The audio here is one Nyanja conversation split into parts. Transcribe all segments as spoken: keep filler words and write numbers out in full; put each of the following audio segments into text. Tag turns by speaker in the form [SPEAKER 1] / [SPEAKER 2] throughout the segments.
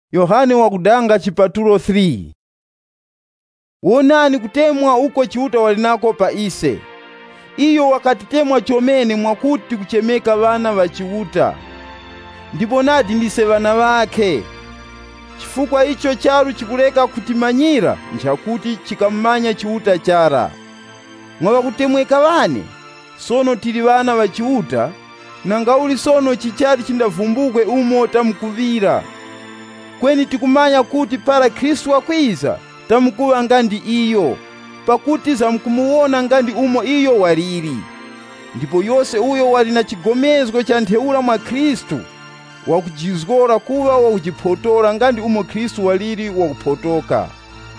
[SPEAKER 1] Yohane wakudanga chipatulo three. Wonani kutemwa uko chiuta walinako pa ise. Iyo wakatitemwa chomene mwakuti kuchemeka vana va chiuta. Ndipo nadi ndise vana vake. Chifukwa icho charu chikuleka kutimanyira nchakuti chikamanya chiuta chara. Mwa kutemweka vane sono tili vana va chiuta, nanga uli sono chichari chindavumbukwe umo tamukuvira. Kweni tikumanya kuti para Kristu wakwiza tamukuwa ngandi iyo, pakuti zamkumuona ngandi umo iyo waliri. Ndipo yose uyo wali na chigomezgo cha ntheula mwa Kristu wakujizgora kuwa wakujipotora ngandi umo Kristu waliri wakupotoka.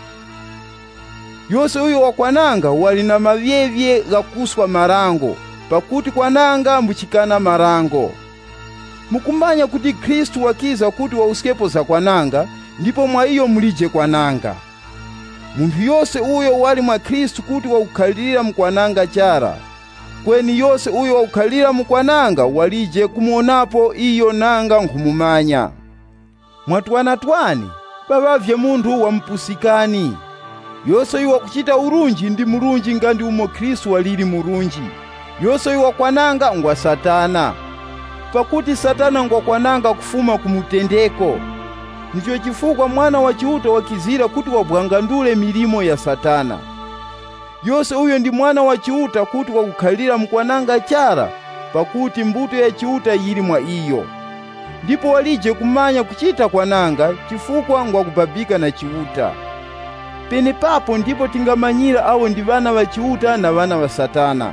[SPEAKER 1] Yose uyo wakwananga wali na mavyevye gakuswa marango, pakuti kwananga mbuchikana marango. Mukumanya kuti Kristu wakiza kuti wausikepo za kwananga, ndipo mwa iyo mulije kwananga. Muntu yose uyo wali mwa Kristu kuti waukhalira mkwananga chara. Kweni yose uyo waukhalira mkwananga walije kumuonapo iyo nanga nkhumumanya. Mwatwanatwani pavavye muntu wampusikani. Yose uyo wakuchita urunji ndi murunji ngandi umo Kristu waliri murunji. Yose uyo wakwananga ngwa Satana, pakuti Satana ngwa kwananga kufuma kumutendeko. Ndicho chifukwa mwana wa chiuta wakizira kuti wabwangandule milimo ya Satana. Yose uyo ndi mwana wa chiuta kuti wakukhalira mkwananga chara, pakuti mbuto ya chiuta yili mwa iyo. Ndipo walije kumanya kuchita kwananga chifukwa ngwa kubabika na chiuta. Pene papo ndipo tingamanyira awo ndi vana wa chiuta na vana wa Satana.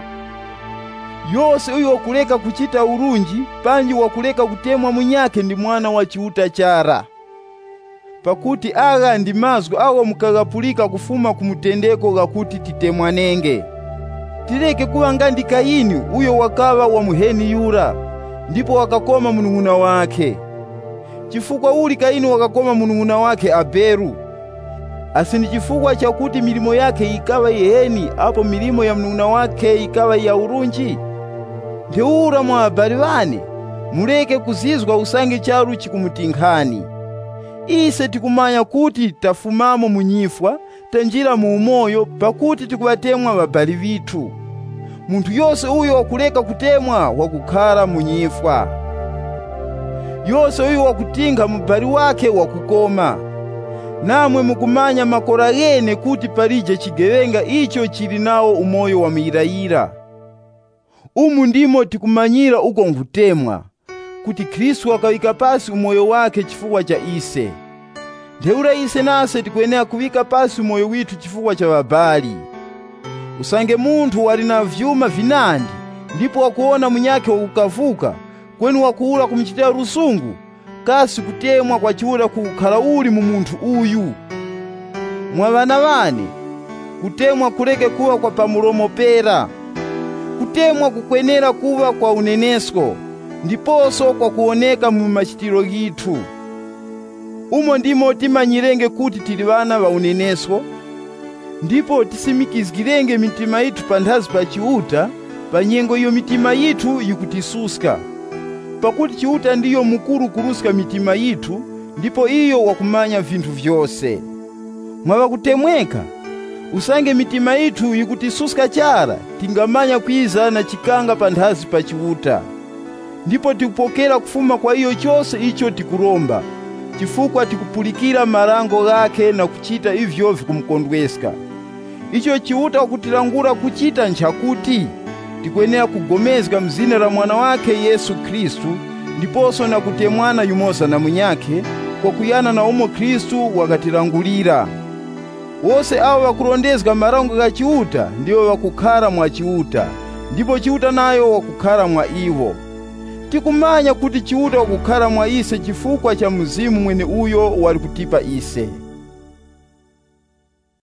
[SPEAKER 1] Yose uyo wakuleka kuchita urunji panji wakuleka kutemwa munyake ndi mwana wa chiuta chara. Pakuti aga ndi mazgo awo mukagapulika kufuma kumutendeko gakuti titemwanenge. Tileke kuwa ngandi Kaini uyo wakawa wa muheni yura, ndipo wakakoma munung'una wake. Chifukwa uli Kaini wakakoma munung'una wake Aberu. Asini chifukwa chakuti milimo yake ikawa yeheni, apo milimo ya munung'una wake ikawa ya urunji. Ndeura mwa abali vane, muleke kuzizwa usange charu chikumutinkhani. Ise tikumanya kuti tafumamo munyifwa, tanjira mu umoyo, pakuti tikuwatemwa babali vitu. Muntu yose uyo wakuleka kutemwa wakukhala munyifwa. Yose uyo wakutinga mubali wake wakukoma. Namwe mukumanya makora yene kuti palije chigewenga icho chili nawo umoyo wa mirayira. Umu ndimo tikumanyira uko nkutemwa, kuti Kristu wakawika pasi umoyo wake chifukwa cha ise. Ndeura ise nase tikwenea kuwika pasi umoyo witu chifukwa cha babali. Usange muntu wali na vyuma vinandi, ndipo wakuona munyake wakukavuka, kwenu wakuula kumchitira rusungu, kasi kutemwa kwa chiuta kukhala uli mu muntu uyu. Mwa vana vane, kutemwa kuleke kuwa kwa pamulomo pera. Kutemwa kukwenera kuwa kwa unenesko, ndiposo kwa kuoneka mu machitiro gitu. Umo ndimo timanyirenge kuti tili vana va unenesko, ndipo tisimikizgirenge mitima yitu panthazi pa chiuta, pa nyengo iyo mitima yitu yikutisuska. Pakuti chiuta ndiyo mukuru kuruska mitima yitu, ndipo iyo wakumanya vintu vyose. Mwa kutemweka, usange mitima yitu yikutisuska chara, tingamanya kwiza na chikanga panthazi pa chiuta. Ndipo tikupokera kufuma kwa iyo chose icho tikuromba, chifukwa tikupulikira marango gake na kuchita ivyo vikumkondweska. Icho chiuta wakutilangura kuchita nchakuti tikwenea kugomezga mzina la mwana wake Yesu Kristu, ndiposo na kutemwana yumosa na munyake, kwa kuyana na umo Kristu wakatilangulira. Wose awo wakulondezga marango ga chiuta ndiyo wakukhala mwa chiuta, ndipo chiuta nayo wakukhala mwa iwo. Tikumanya kuti chiuta wakukhala mwa ise chifukwa cha mzimu mwene uyo wali kutipa ise.